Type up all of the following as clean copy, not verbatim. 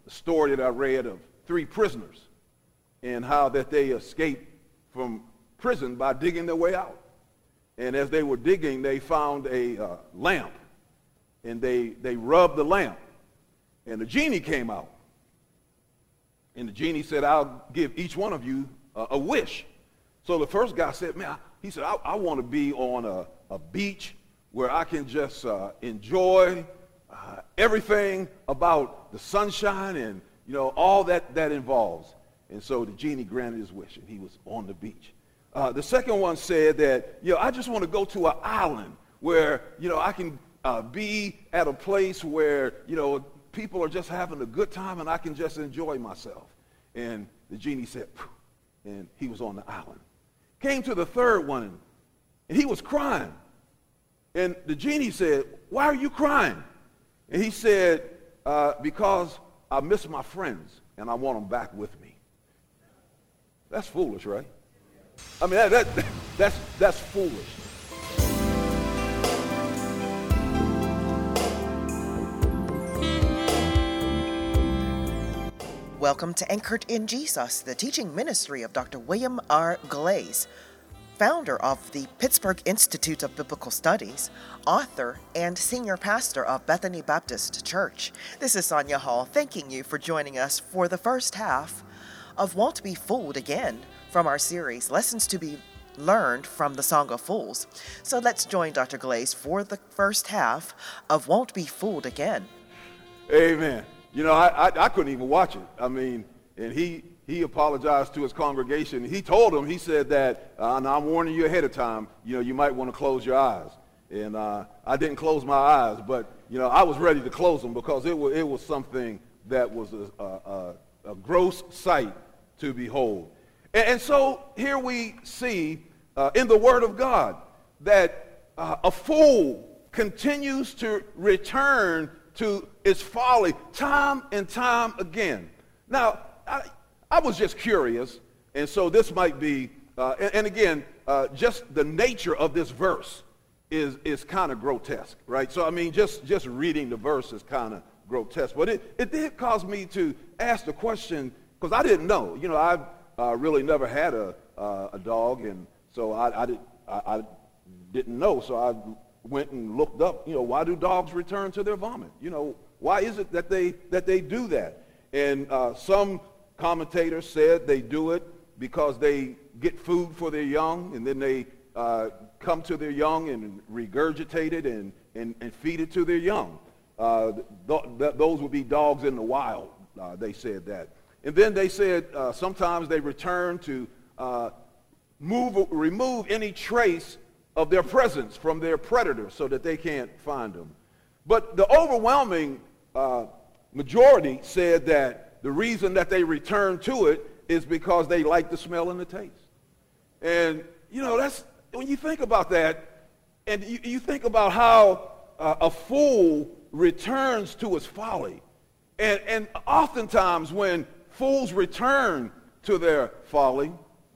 story that I read of three prisoners and how that they escaped from prison by digging their way out. And as they were digging, they found a lamp, and they rubbed the lamp, and the genie came out. And the genie said, I'll give each one of you a wish. So the first guy said, man, he said, I want to be on a beach where I can just enjoy everything about the sunshine and, all that involves. And so the genie granted his wish, and he was on the beach. The second one said that, I just want to go to an island where, I can be at a place where, people are just having a good time and I can just enjoy myself. And the genie said, phew, and he was on the island. Came to the third one, and he was crying. And the genie said, why are you crying? And he said, because I miss my friends and I want them back with me. That's foolish, right? I mean, that's foolish. Welcome to Anchored in Jesus, the teaching ministry of Dr. William R. Glaze, founder of the Pittsburgh Institute of Biblical Studies, author, and senior pastor of Bethany Baptist Church. This is Sonia Hall, thanking you for joining us for the first half of Won't Be Fooled Again from our series, Lessons to be Learned from the Song of Fools. So let's join Dr. Glaze for the first half of Won't Be Fooled Again. Amen. I couldn't even watch it. I mean, and he apologized to his congregation. He told them, he said that, now I'm warning you ahead of time, you might want to close your eyes. And I didn't close my eyes, but, I was ready to close them because it was something that was a gross sight to behold. And so here we see in the Word of God that a fool continues to return to its folly time and time again. Now, I was just curious, and so this might be, and again, just the nature of this verse is kind of grotesque, right? So, I mean, just reading the verse is kind of grotesque. But it did cause me to ask the question, because I didn't know. I've really never had a dog, and so I didn't know. So I went and looked up, why do dogs return to their vomit? Why is it that they do that? And some commentators said they do it because they get food for their young, and then they come to their young and regurgitate it and feed it to their young. Those would be dogs in the wild, they said that. And then they said sometimes they return to remove any trace of their presence from their predators so that they can't find them. But the overwhelming majority said that the reason that they return to it is because they like the smell and the taste. And, that's, when you think about that, and you think about how a fool returns to his folly. And oftentimes when fools return to their folly,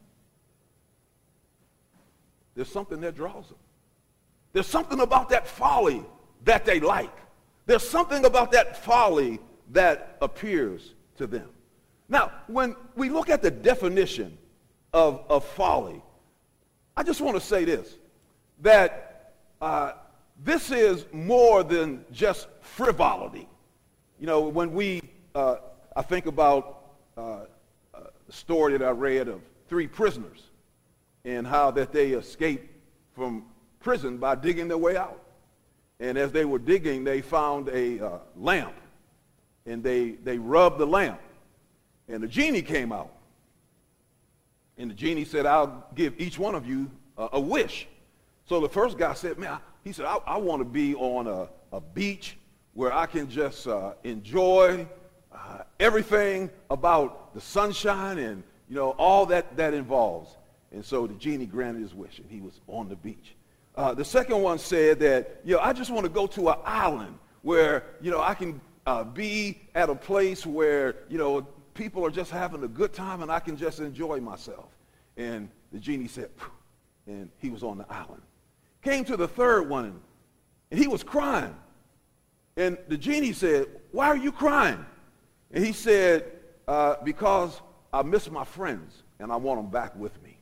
there's something that draws them. There's something about that folly that they like. There's something about that folly that appears to them. Now, when we look at the definition of folly, I just want to say this, that this is more than just frivolity. When I think about the story that I read of three prisoners and how that they escaped from prison by digging their way out. And as they were digging, they found a lamp, and they rubbed the lamp, and the genie came out. And the genie said, I'll give each one of you a wish. So the first guy said, man, he said, I want to be on a beach where I can just enjoy everything about the sunshine and, all that involves. And so the genie granted his wish, and he was on the beach. The second one said that, I just want to go to an island where, I can be at a place where, people are just having a good time and I can just enjoy myself. And the genie said, phew, and he was on the island. Came to the third one, and he was crying. And the genie said, why are you crying? And he said, because I miss my friends and I want them back with me.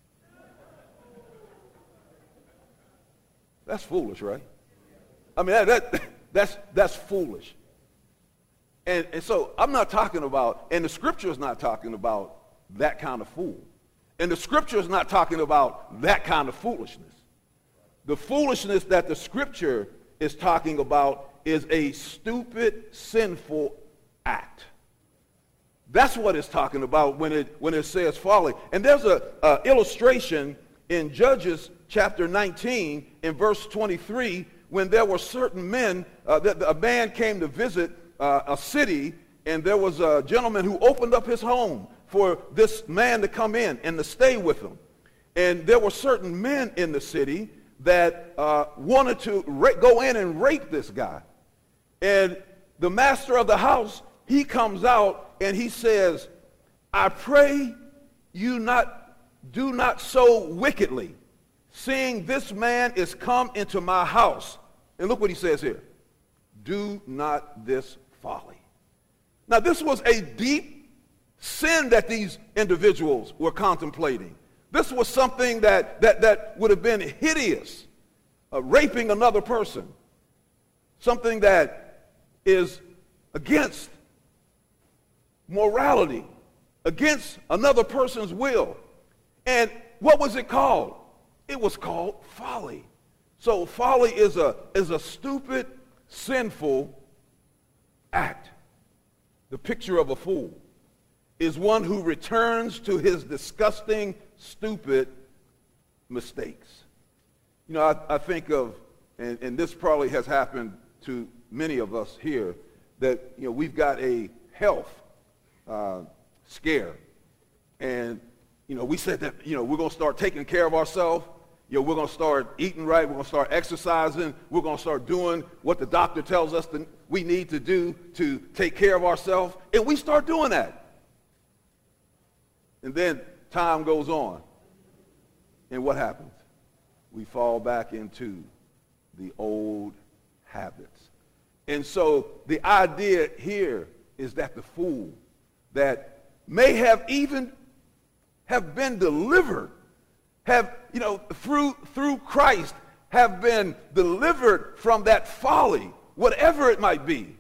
That's foolish, right? I mean, that's foolish. And so I'm not talking about, and the scripture is not talking about that kind of fool. And the scripture is not talking about that kind of foolishness. The foolishness that the scripture is talking about is a stupid, sinful act. That's what it's talking about when it says folly. And there's a illustration in Judges chapter 19 in verse 23 when there were certain men, a man came to visit a city, and there was a gentleman who opened up his home for this man to come in and to stay with him. And there were certain men in the city that wanted to go in and rape this guy. And the master of the house, he comes out and he says, I pray you do not so wickedly, seeing this man is come into my house. And look what he says here. Do not this folly. Now this was a deep sin that these individuals were contemplating. This was something that would have been hideous, raping another person. Something that is against morality, against another person's will. And what was it called? It was called folly. So folly is a stupid, sinful act. The picture of a fool is one who returns to his disgusting, stupid mistakes. You know, I think of, and this probably has happened to many of us here, that, you know, we've got a health scare. And, you know, we said that, you know, we're going to start taking care of ourselves. You know, we're going to start eating right. We're going to start exercising. We're going to start doing what the doctor tells us that we need to do to take care of ourselves. And we start doing that. And then time goes on. And what happens? We fall back into the old habits. And so the idea here is that the fool that may have even have been delivered, have, you know, through Christ, have been delivered from that folly, whatever it might be.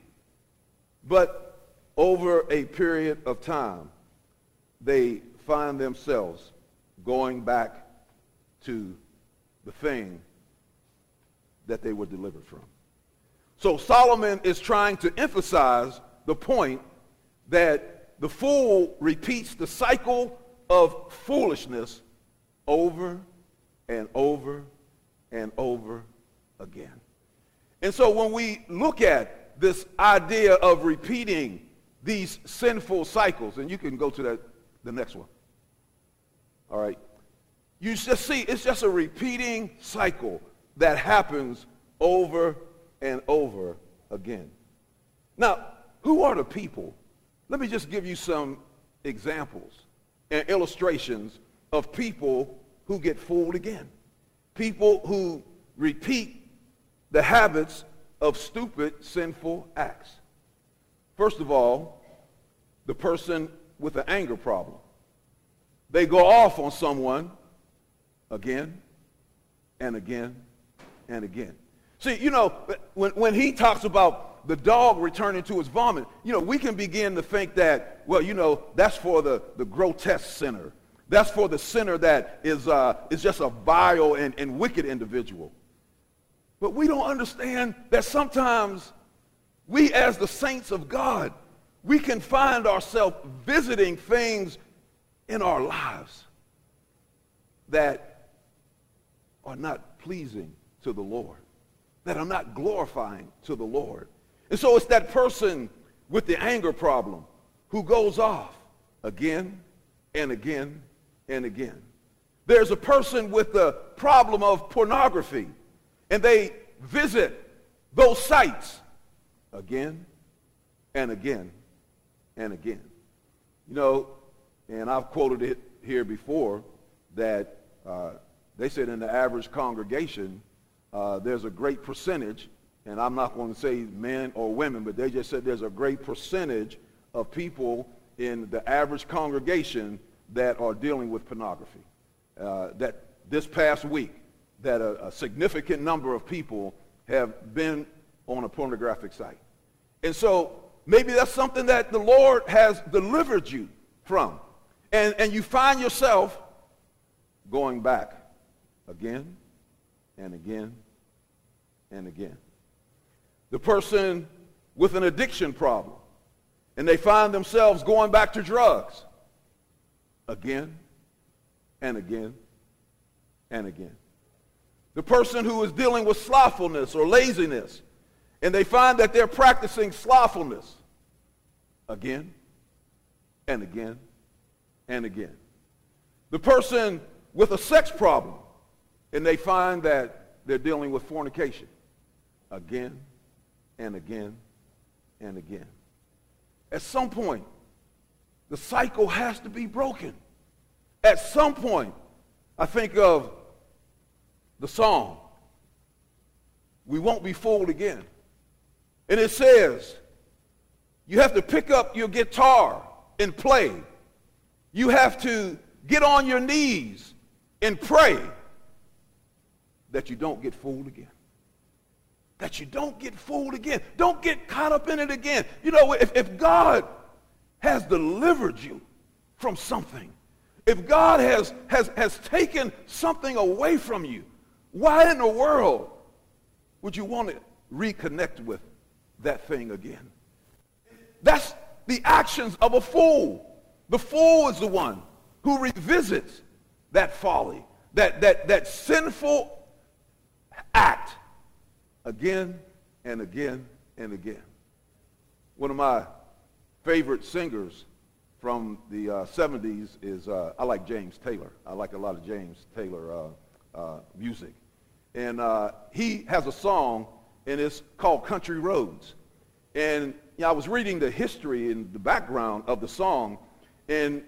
But over a period of time, they find themselves going back to the thing that they were delivered from. So Solomon is trying to emphasize the point that the fool repeats the cycle of foolishness over and over and over again. And so when we look at this idea of repeating these sinful cycles, and you can go to the next one. All right. You just see, it's just a repeating cycle that happens over and over again. Now, who are the people? Let me just give you some examples and illustrations of people who get fooled again. People who repeat the habits of stupid, sinful acts. First of all, the person with an anger problem. They go off on someone again and again and again. See, you know, when he talks about the dog returning to its vomit, you know, we can begin to think that, well, you know, that's for the grotesque sinner. That's for the sinner that is just a vile and wicked individual. But we don't understand that sometimes we, as the saints of God, we can find ourselves visiting things in our lives that are not pleasing to the Lord, that are not glorifying to the Lord. And so it's that person with the anger problem who goes off again and again and again. There's a person with the problem of pornography, and they visit those sites again and again and again. You know, and I've quoted it here before, that they said in the average congregation, there's a great percentage, and I'm not going to say men or women, but they just said there's a great percentage of people in the average congregation that are dealing with pornography. That this past week, that a significant number of people have been on a pornographic site. And so maybe that's something that the Lord has delivered you from. And you find yourself going back again and again and again. The person with an addiction problem, and they find themselves going back to drugs again and again and again. The person who is dealing with slothfulness or laziness, and they find that they're practicing slothfulness again and again and again. The person with a sex problem, and they find that they're dealing with fornication again and again and again. At some point, the cycle has to be broken. At some point, I think of the song, "We Won't Be Fooled Again." And it says, you have to pick up your guitar and play. You have to get on your knees and pray that you don't get fooled again. That you don't get fooled again. Don't get caught up in it again. You know, if God has delivered you from something, if God has taken something away from you, why in the world would you want to reconnect with that thing again? That's the actions of a fool. The fool is the one who revisits that folly, that sinful act again and again and again. One of my favorite singers from the 70s is, I like James Taylor. I like a lot of James Taylor music. And he has a song, and it's called Country Roads. And I was reading the history and the background of the song, and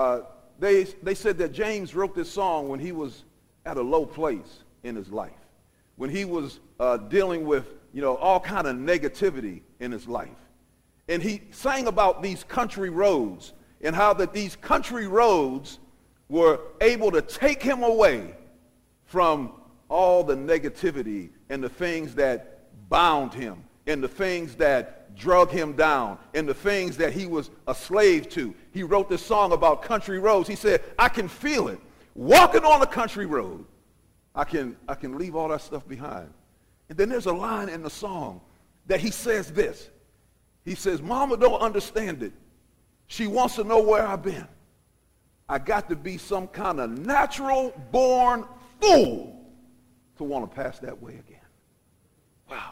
they said that James wrote this song when he was at a low place in his life, when he was dealing with, all kind of negativity in his life. And he sang about these country roads and how that these country roads were able to take him away from all the negativity and the things that bound him and the things that drug him down and the things that he was a slave to. He wrote this song about country roads. He said, I can feel it. Walking on a country road, I can leave all that stuff behind. And then there's a line in the song that he says this. He says, Mama don't understand it. She wants to know where I've been. I got to be some kind of natural born fool to want to pass that way again. Wow.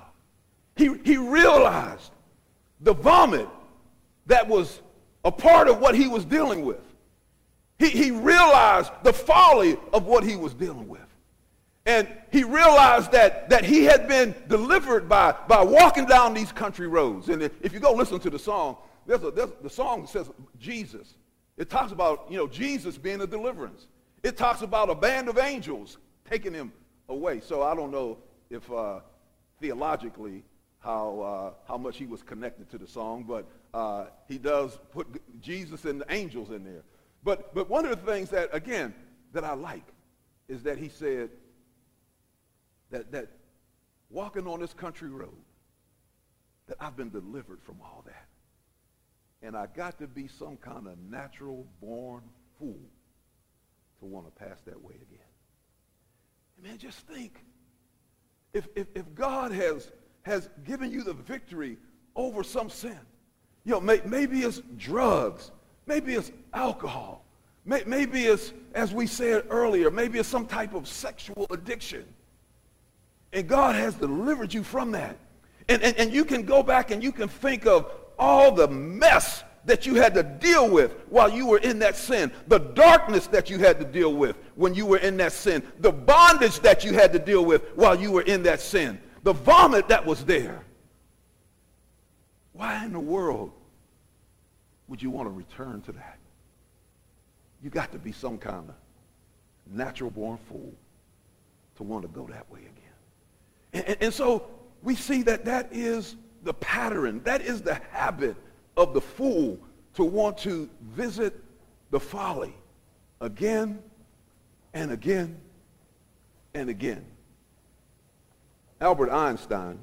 He realized the vomit that was a part of what he was dealing with. He realized the folly of what he was dealing with. And he realized that he had been delivered by walking down these country roads. And if you go listen to the song, the song says Jesus. It talks about, Jesus being a deliverance. It talks about a band of angels taking him away. So I don't know if theologically how much he was connected to the song, but he does put Jesus and the angels in there. But one of the things that, again, that I like is that he said that walking on this country road, that I've been delivered from all that. And I got to be some kind of natural born fool to want to pass that way again. Man, just think, if God has given you the victory over some sin, maybe it's drugs, maybe it's alcohol, maybe it's, as we said earlier, maybe it's some type of sexual addiction. And God has delivered you from that. And you can go back and you can think of all the mess that you had to deal with while you were in that sin, the darkness that you had to deal with when you were in that sin, the bondage that you had to deal with while you were in that sin, the vomit that was there. Why in the world would you want to return to that? You got to be some kind of natural born fool to want to go that way again. And so we see that is the pattern, that is the habit of the fool to want to visit the folly again and again and again. Albert Einstein,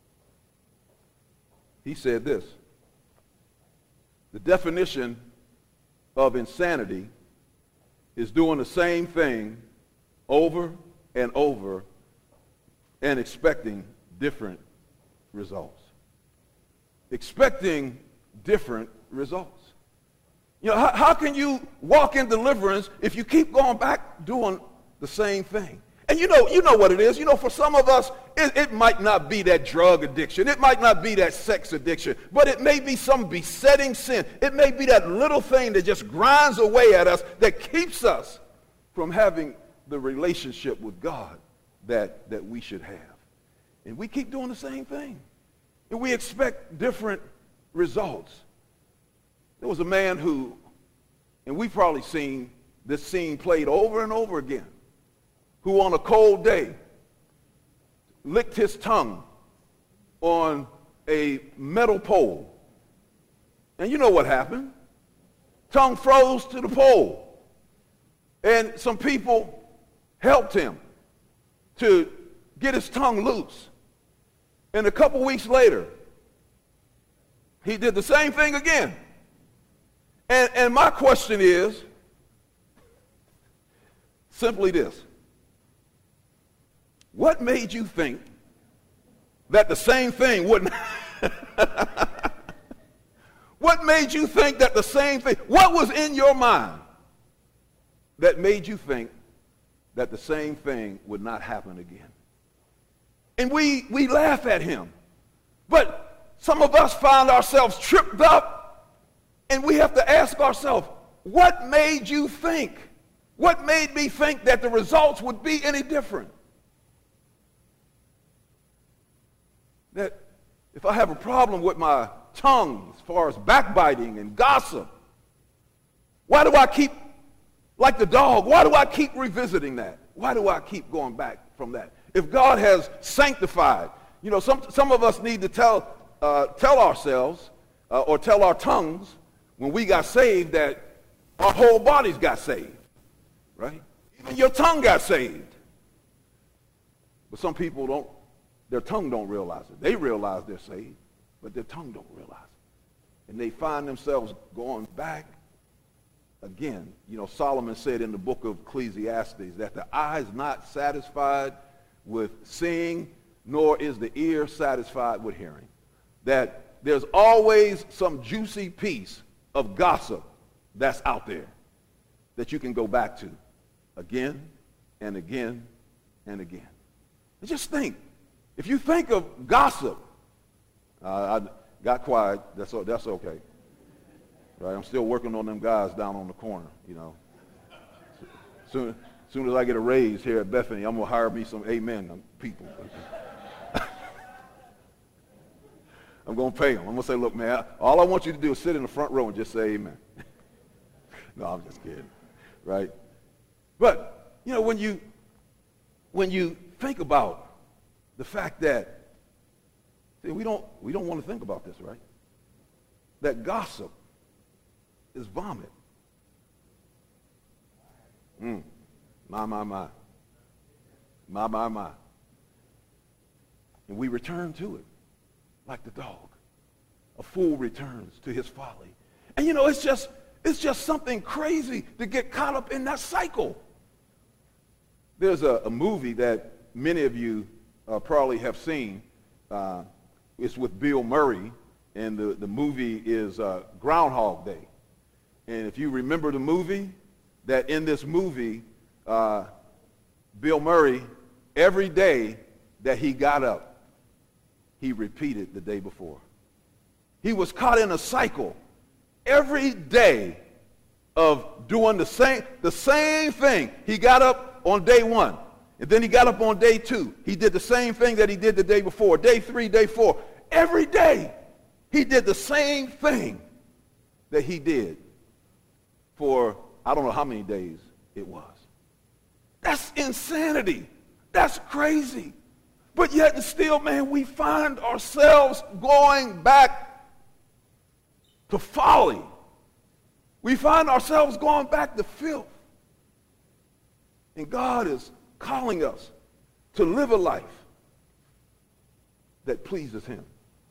he said this: the definition of insanity is doing the same thing over and over and expecting different results. Expecting different results. You know, how can you walk in deliverance if you keep going back doing the same thing? And you know what it is. You know, for some of us, it might not be that drug addiction. It might not be that sex addiction. But it may be some besetting sin. It may be that little thing that just grinds away at us that keeps us from having the relationship with God that we should have. And we keep doing the same thing. And we expect different results. There was a man who, and we've probably seen this scene played over and over again, who on a cold day licked his tongue on a metal pole. And you know what happened? Tongue froze to the pole. And some people helped him to get his tongue loose. And a couple weeks later, he did the same thing again. And my question is simply this: what made you think that the same thing wouldn't? What made you think that the same thing? What was in your mind that made you think that the same thing would not happen again? And we laugh at him. But some of us find ourselves tripped up, and we have to ask ourselves, what made you think? What made me think that the results would be any different? That if I have a problem with my tongue as far as backbiting and gossip, why do I keep, like the dog, why do I keep revisiting that? Why do I keep going back from that? If God has sanctified, you know, some of us need to tell ourselves or tell our tongues when we got saved that our whole bodies got saved, right? Even your tongue got saved. But some people don't, their tongue don't realize it. They realize they're saved, but their tongue don't realize it. And they find themselves going back again. You know, Solomon said in the book of Ecclesiastes that the eye is not satisfied with seeing, nor is the ear satisfied with hearing. That there's always some juicy piece of gossip that's out there that you can go back to again and again and again. And just think, if you think of gossip, I got quiet, that's okay. Right? I'm still working on them guys down on the corner, you know. Soon as I get a raise here at Bethany, I'm going to hire me some amen people. I'm going to pay them. I'm going to say, look, man, all I want you to do is sit in the front row and just say amen. No, I'm just kidding, right? But, you know, when you think about the fact that, see, we don't want to think about this, right? That gossip is vomit. My. And we return to it like the dog. A fool returns to his folly. And you know, it's just something crazy to get caught up in that cycle. There's a movie that many of you probably have seen. It's with Bill Murray, and the movie is Groundhog Day. And if you remember the movie, that in this movie, Bill Murray, every day that he got up, he repeated the day before. He was caught in a cycle every day of doing the same thing. He got up on day one, and then he got up on day two. He did the same thing that he did the day before, day three, day four. Every day he did the same thing that he did for I don't know how many days it was. That's insanity. That's crazy. But yet and still, man, we find ourselves going back to folly. We find ourselves going back to filth. And God is calling us to live a life that pleases him.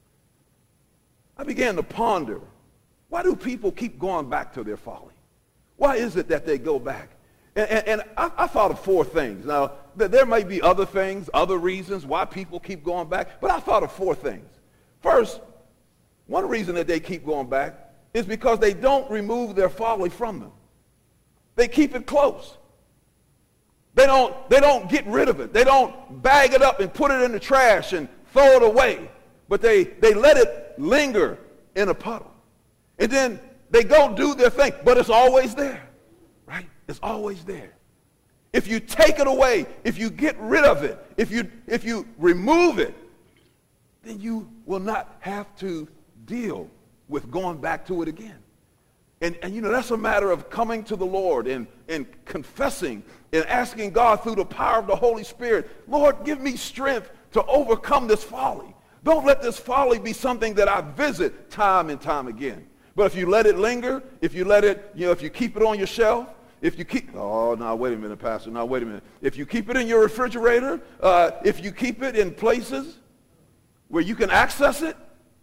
I began to ponder, why do people keep going back to their folly? Why is it that they go back? And I thought of 4 things. Now, there may be other things, other reasons why people keep going back, but I thought of 4 things. First, one reason that they keep going back is because they don't remove their folly from them. They keep it close. They don't get rid of it. They don't bag it up and put it in the trash and throw it away, but they let it linger in a puddle. And then they go do their thing, but it's always there, right? It's always there. If you take it away, if you get rid of it, if you remove it, then you will not have to deal with going back to it again. And that's a matter of coming to the Lord and confessing and asking God through the power of the Holy Spirit, Lord, give me strength to overcome this folly. Don't let this folly be something that I visit time and time again. But if you let it linger, if you let it, if you keep it on your shelf, if you keep, oh, no, wait a minute, Pastor, no, wait a minute. If you keep it in your refrigerator, if you keep it in places where you can access it,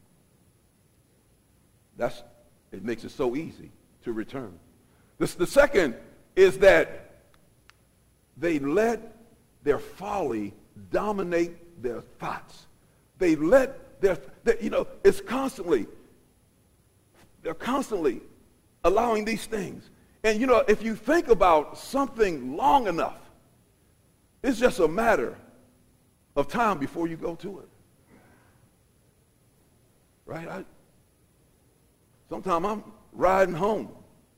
it makes it so easy to return. The second is that they let their folly dominate their thoughts. They let it's constantly, they're constantly allowing these things. And if you think about something long enough, it's just a matter of time before you go to it. Right? Sometimes I'm riding home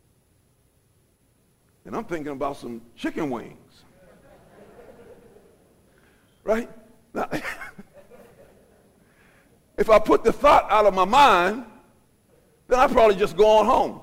and I'm thinking about some chicken wings. Right? Now, if I put the thought out of my mind, then I probably just go on home.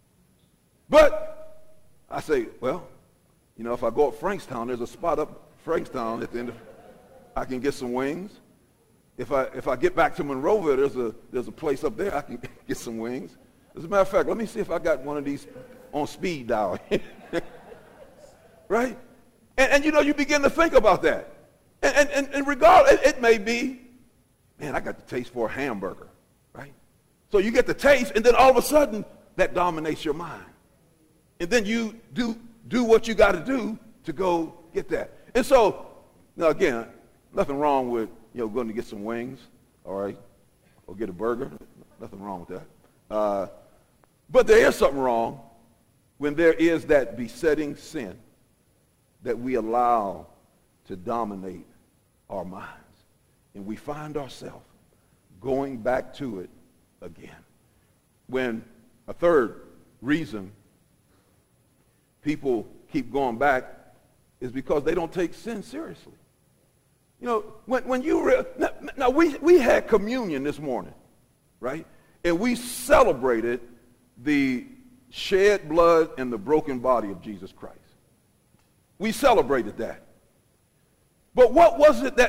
But I say, well, if I go up Frankstown, there's a spot up Frankstown at the end of, I can get some wings. If I get back to Monroeville, there's a place up there I can get some wings. As a matter of fact, let me see if I got one of these on speed dial. Right? And you begin to think about that. And regardless, it may be, man, I got the taste for a hamburger, right? So you get the taste, and then all of a sudden, that dominates your mind. And then you do what you got to do to go get that. And so, now again, nothing wrong with, going to get some wings, all right, or get a burger. Nothing wrong with that. But there is something wrong when there is that besetting sin that we allow to dominate our minds. And we find ourselves going back to it again. When a third reason people keep going back is because they don't take sin seriously. When you now we had communion this morning, right? And we celebrated the shed blood and the broken body of Jesus Christ. We celebrated that. But what was it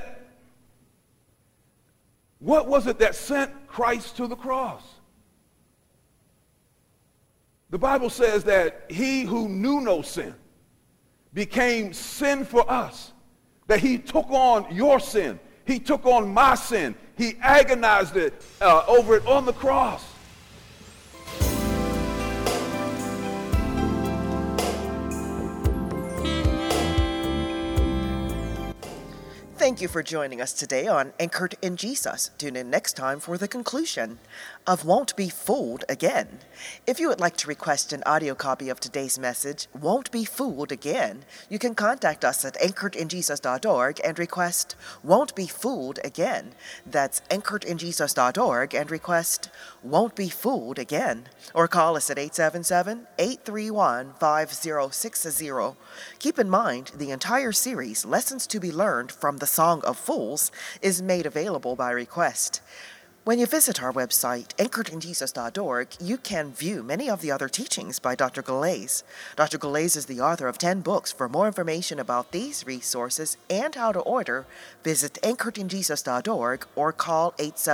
that sent Christ to the cross? The Bible says that he who knew no sin became sin for us, that he took on your sin. He took on my sin. He agonized over it on the cross. Thank you for joining us today on Anchored in Jesus. Tune in next time for the conclusion of Won't Be Fooled Again. If you would like to request an audio copy of today's message, Won't Be Fooled Again, you can contact us at anchoredinjesus.org and request Won't Be Fooled Again. That's anchoredinjesus.org and request Won't Be Fooled Again. Or call us at 877-831-5060. Keep in mind, the entire series, Lessons to be Learned from the Song of Fools, is made available by request. When you visit our website, anchoredinjesus.org, you can view many of the other teachings by Dr. Galais. Dr. Galais is the author of 10 books. For more information about these resources and how to order, visit anchoredinjesus.org or call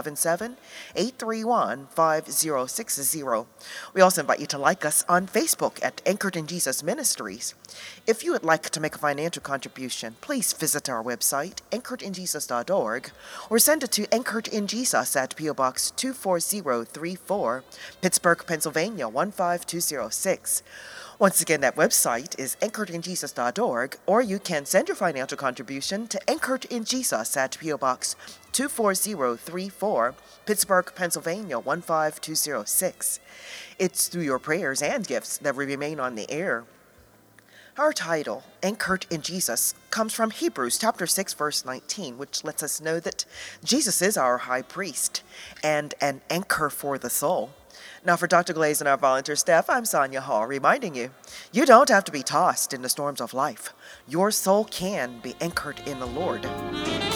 877-831-5060. We also invite you to like us on Facebook at Anchored in Jesus Ministries. If you would like to make a financial contribution, please visit our website, anchoredinjesus.org, or send it to Anchored in Jesus at P.O. Box 24034, Pittsburgh, Pennsylvania 15206. Once again, that website is anchoredinjesus.org, or you can send your financial contribution to Anchored in Jesus at P.O. Box 24034, Pittsburgh, Pennsylvania 15206. It's through your prayers and gifts that we remain on the air. Our title, Anchored in Jesus, comes from Hebrews chapter 6, verse 19, which lets us know that Jesus is our high priest and an anchor for the soul. Now for Dr. Galais and our volunteer staff, I'm Sonia Hall, reminding you, you don't have to be tossed in the storms of life. Your soul can be anchored in the Lord.